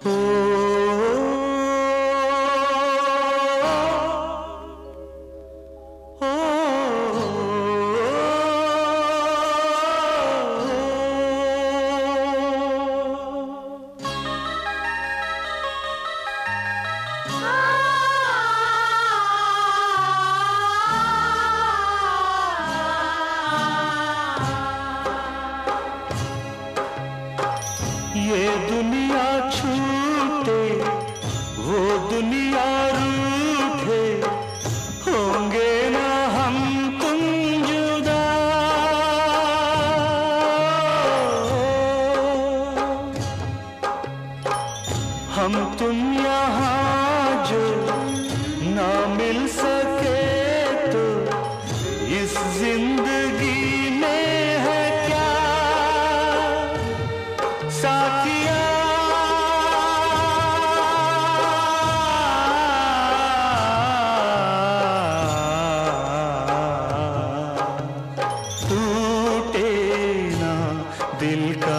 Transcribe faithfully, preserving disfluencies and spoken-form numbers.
ये दुनिया छूटे वो दुनिया रूठे, होंगे ना हम तुम जुदा। हम तुम यहाँ जो ना मिल सके तो इस जिंदगी में है क्या साथिया। टूटे ना दिल का